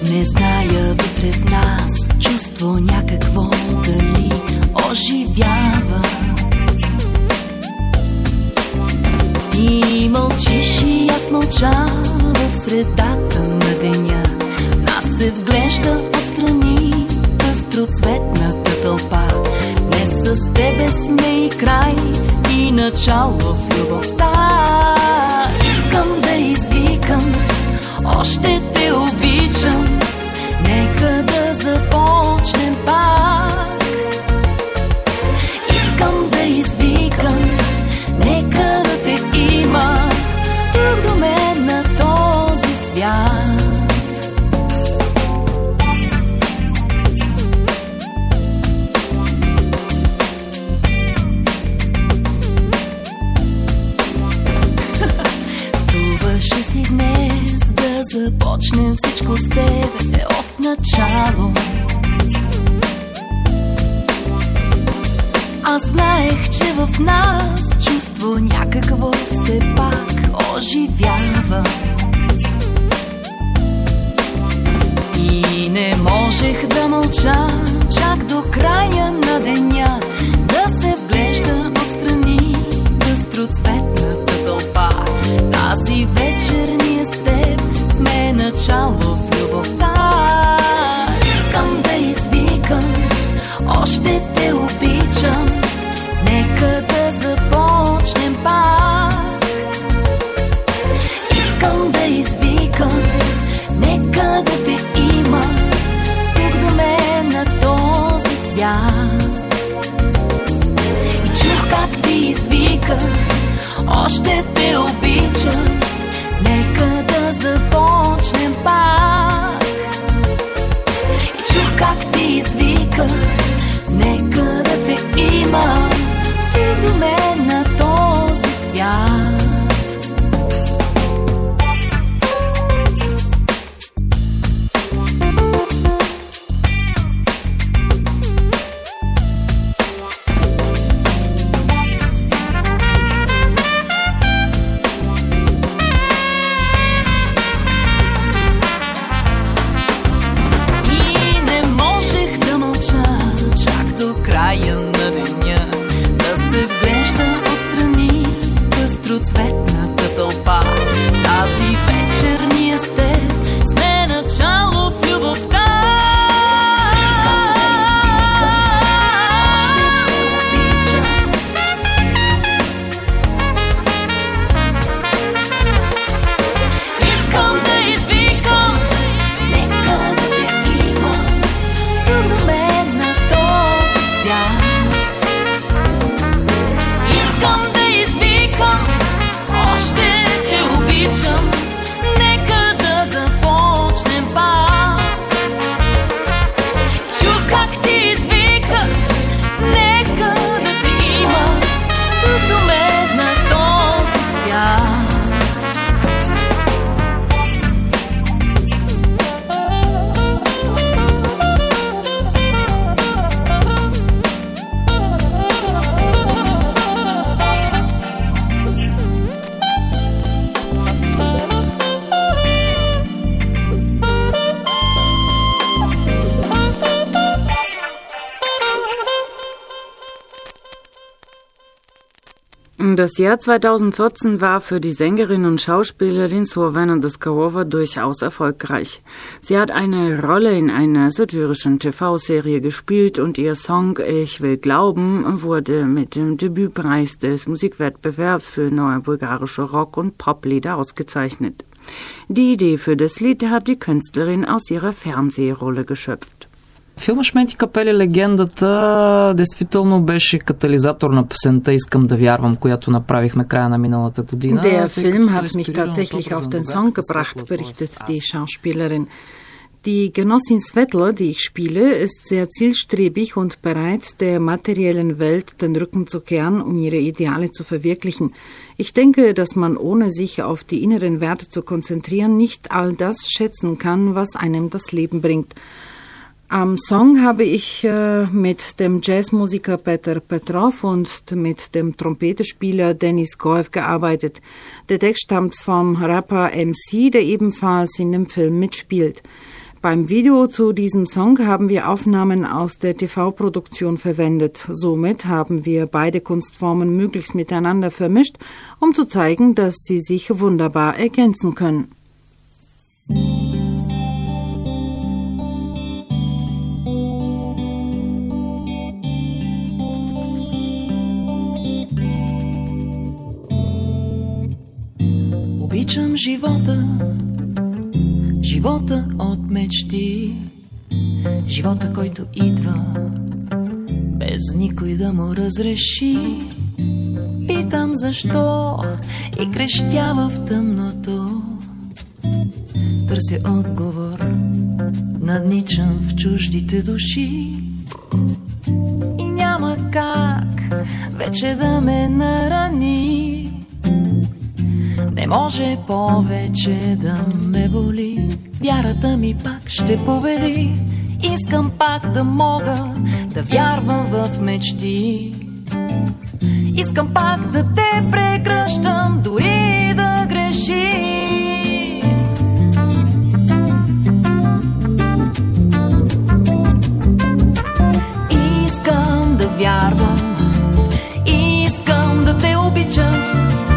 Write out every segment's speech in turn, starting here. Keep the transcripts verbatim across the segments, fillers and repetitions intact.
Не зная вътре в нас чувство някакво дали оживява. И мълчиш и аз мълча в средата на деня. Нас се вглежда отстрани пъстроцветната тълпа. Не с тебе сме и край и начало в любовта. Искам да извикам, още те обичам. Нека да започнем пак. Искам да извикам, нека да те има тук до мен на този свят. Струваше си днес да започнем всичко с тебе от начало. Аз знаех, че в нас чувство някакво все пак оживява. И не можех да мълча чак до края на деня, да се вглеждам отстрани пъстроцветната тълпа. Тази вечер ние с теб сме начало в любовта. Искам да извикам, още те обичам. Нека да започнем пак. Искам да извикам, нека да те има тук до мен на този свят. И чух как ти извика, още те обичам. Нека да започнем пак. И чух как ти извика, нека да те има тук до мен на този свят. Цветната тълпа. Тази вечер ние с теб сме начало в любовта. Искам да извикам, нека да те има тук до мен на този свят. Искам да извикам, още те обичам. Нека да започнем пак. Чух как ти извика, нека да те има тук до мен на този свят. Das Jahr zweitausendvierzehn war für die Sängerin und Schauspielerin Słowena Doskonova durchaus erfolgreich. Sie hat eine Rolle in einer satyrischen T V-Serie gespielt und ihr Song Ich will glauben wurde mit dem Debütpreis des Musikwettbewerbs für neue bulgarische Rock- und Poplieder ausgezeichnet. Die Idee für das Lied hat die Künstlerin aus ihrer Fernsehrolle geschöpft. Филма Шменти капели легендата действително беше катализатор на песента Искам да вярвам, която направихме края на миналата година. Der Film hat mich tatsächlich auf den Song gebracht, berichtet die Schauspielerin. Die Genossin Svetla, die ich spiele, ist sehr zielstrebig und bereit, der materiellen Welt den Rücken zu kehren, um ihre Ideale zu verwirklichen. Ich denke, dass man ohne sich auf die inneren Werte zu konzentrieren, nicht all das schätzen kann, was einem das Leben bringt. Am Song habe ich äh, mit dem Jazzmusiker Peter Petrov und mit dem Trompetespieler Dennis Goev gearbeitet. Der Text stammt vom Rapper M C, der ebenfalls in dem Film mitspielt. Beim Video zu diesem Song haben wir Aufnahmen aus der T V-Produktion verwendet. Somit haben wir beide Kunstformen möglichst miteinander vermischt, um zu zeigen, dass sie sich wunderbar ergänzen können. Обичам живота, живота от мечти, живота, който идва, без никой да му разреши. Питам защо и крещява в тъмното, търся отговор, надничам в чуждите души. И няма как вече да ме нарани, не може повече да ме боли. Вярата ми пак ще победи. Искам пак да мога да вярвам в мечти. Искам пак да те прегръщам, дори да греши. Искам да вярвам, искам да те обичам,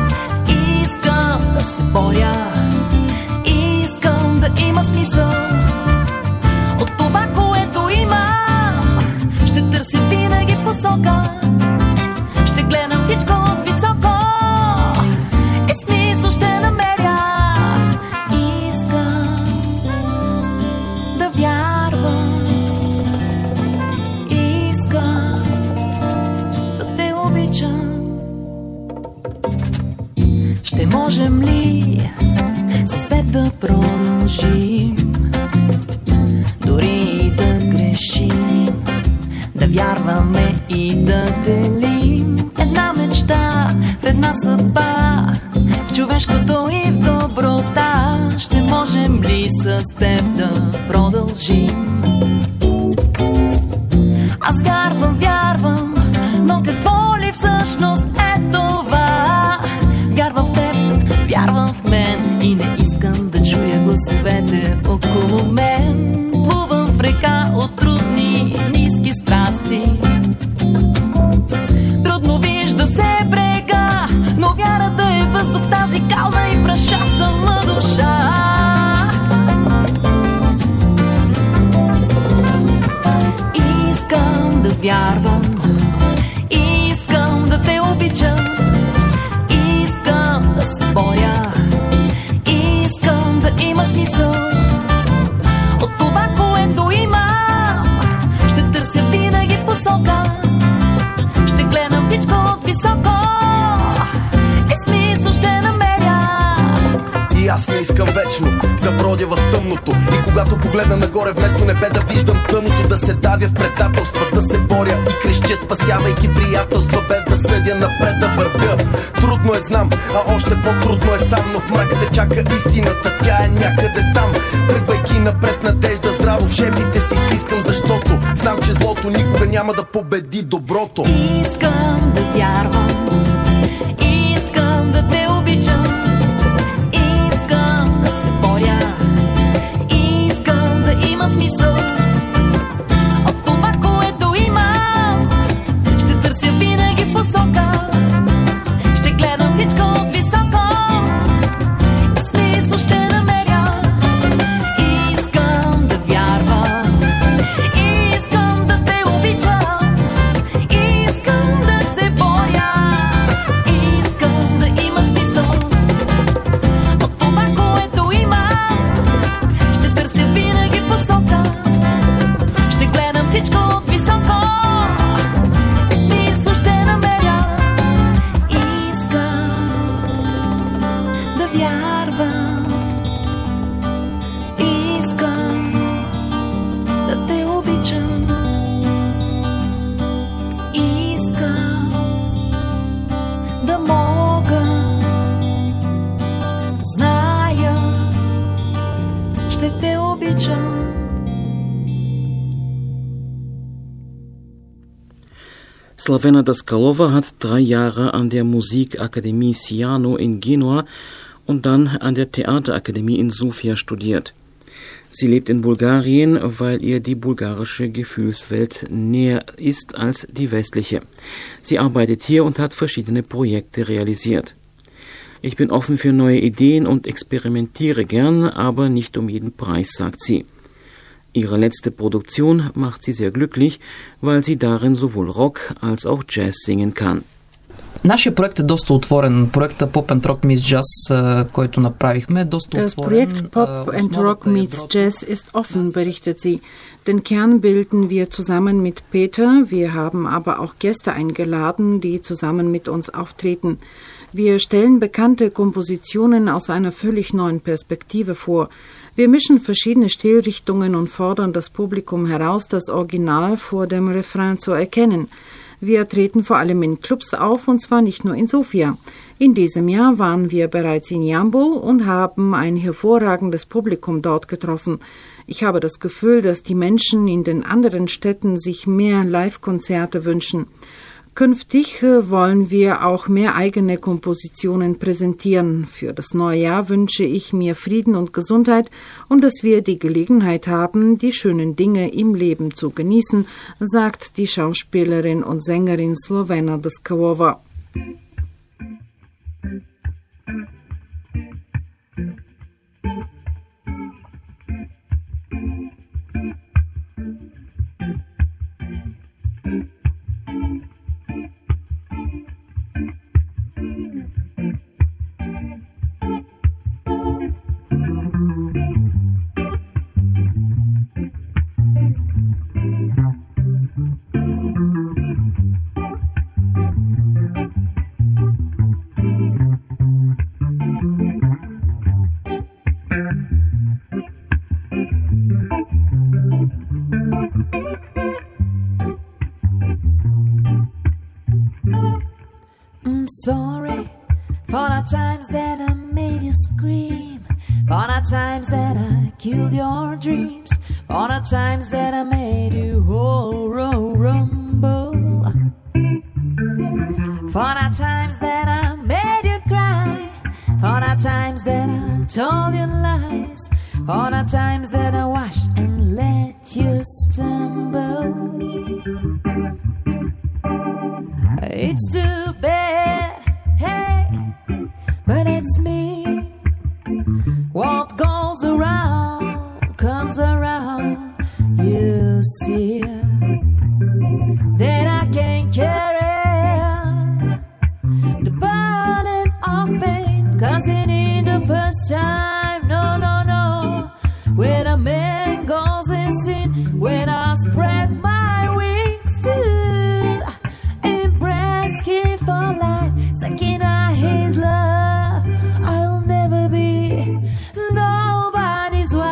боря. Искам да има смисъл от това, което имам. Ще търся винаги посока, ще гледам всичко от високо и смисъл ще намеря. Искам да вярвам, искам да те обичам. Ще можем ли с теб да продължим, дори и да грешим, да вярваме и да делим една мечта в една съдба, в човешкото и в доброта? Ще можем ли с теб да продължим? Аз вярвам, вярвам, но какво ли всъщност е това? Вярвам в теб, вярвам в мен и не искам да чуя гласовете около мен. Плувам в река от трудни, ниски страсти. Трудно вижда се брега, но вярата е въздух в тази кална и прашасана душа. Искам да вярвам, искам да те обичам, да се боря. Искам да има смисъл от това, което имам. Ще търся винаги посока, ще гледам всичко от високо и смисъл ще намеря. И аз не искам вечно да бродя в тъмното, и когато погледна нагоре вместо небе да виждам тъмното, да се давя в предателства, да се боря и крещя, спасявайки приятелства, без да съдя, напред да вървя. Трудно е, знам, а още по-трудно е сам, но в мрака те чака истината, тя е някъде там. Тръгвайки напред надежда, здраво в шепите си стискам, защото знам, че злото никога няма да победи доброто. Искам да вярвам, искам да те обичам, искам да се боря, искам да има смисъл от това, което имам. Ще търся винаги посока, ще гледам всичко от високо и смисъл ще намеря. Искам да вярвам, искам да те обичам, искам да се боря, искам да има смисъл от това, което имам. Ще търся винаги посока, ще гледам всичко от високо и смисъл ще намеря. Искам да вярвам, искам да те обичам, искам да мога, зная, ще те обичам. Slavena Daskalova hat drei Jahre an der Musikakademie Ciano in Genua und dann an der Theaterakademie in Sofia studiert. Sie lebt in Bulgarien, weil ihr die bulgarische Gefühlswelt näher ist als die westliche. Sie arbeitet hier und hat verschiedene Projekte realisiert. Ich bin offen für neue Ideen und experimentiere gern, aber nicht um jeden Preis, sagt sie. Ihre letzte Produktion macht sie sehr glücklich, weil sie darin sowohl Rock als auch Jazz singen kann. Нашия проект е доста отворен. Проекта Pop and Rock Meets Jazz, който направихме, е доста Das отворен. Projekt Pop and Rock Meets Jazz ist offen, berichtet sie. Den Kern bilden wir zusammen mit Peter. Wir haben aber auch Gäste eingeladen, die zusammen mit uns auftreten. Wir stellen bekannte Kompositionen aus einer völlig neuen Perspektive vor. Wir mischen verschiedene Stilrichtungen und fordern das Publikum heraus, das Original vor dem Refrain zu erkennen. Wir treten vor allem in Clubs auf, und zwar nicht nur in Sofia. In diesem Jahr waren wir bereits in Jambo und haben ein hervorragendes Publikum dort getroffen. Ich habe das Gefühl, dass die Menschen in den anderen Städten sich mehr Live-Konzerte wünschen. Künftig wollen wir auch mehr eigene Kompositionen präsentieren. Für das neue Jahr wünsche ich mir Frieden und Gesundheit und dass wir die Gelegenheit haben, die schönen Dinge im Leben zu genießen, sagt die Schauspielerin und Sängerin Slovena Daskalova. Sorry for the times that I made you scream, for the times that I killed your dreams, for the times that I made you whole rumble, for the times that I made you cry, for the times that I told you lies, for the times that I washed and let you stumble. It's too bad, hey, but it's me. What goes around comes around. You see that I can't carry the burden of pain, 'cause it ain't the first time. No, no, no. When a man goes insane, when I spread my wings too. For life, sucking out his love, I'll never be nobody's wife.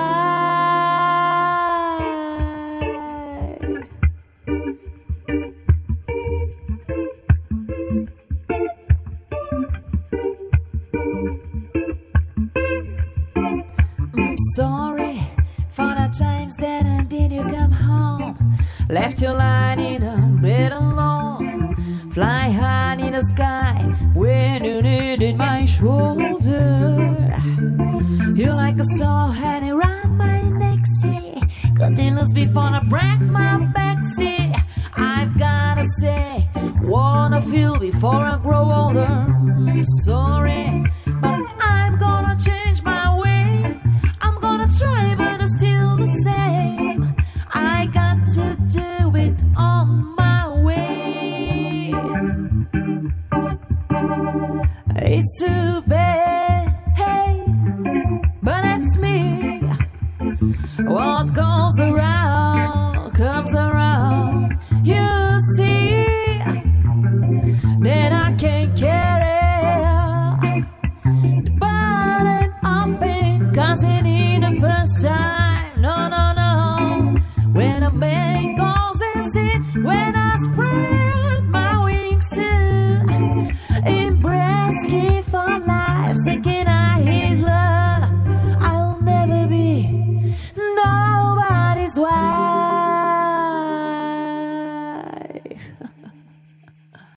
I'm sorry for the times that I did you come home, left you lying in a bed alone. Fly high in the sky when you needed my shoulder. You're like a soul hanging around my neck, see, continuous before I break my back, see. I've gotta say, wanna feel before I grow older. I'm sorry, but I'm gonna change my way. I'm gonna try, but it's still the same. I got to do it on my way. It's too bad, hey, but it's me. What goes around comes around. You see that I can't carry the burden of pain, 'cause it ain't the first time. No, no, no. When a man goes insane, when I spread my wings to embrace, give for life, seeking out his love, I'll never be nobody's wife.